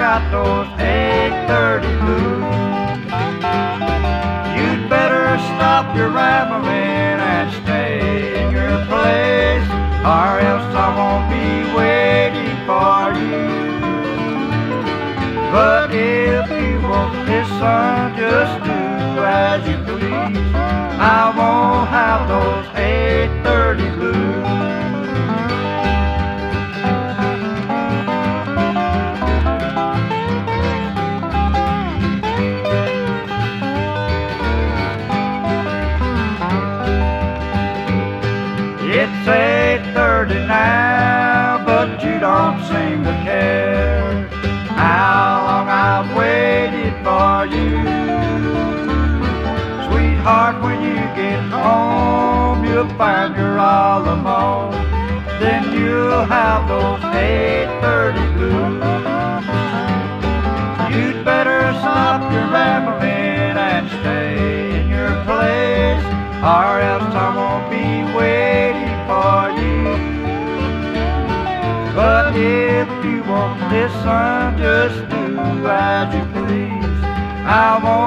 got those 8:30 blues. You'd better stop your rambling and stay in your place, or else I won't be waiting for you. But if you won't listen, just do as you please. I won't have those 8:30 blues. It's 8:30 now, but you don't seem to care how long I've waited for you. Sweetheart, when you get home, you'll find you're all alone. Then you'll have those 8:30 blues. You'd better stop your rambling and stay in your place, or else I won't be waiting for you. But if you won't listen, just do as you please. I won't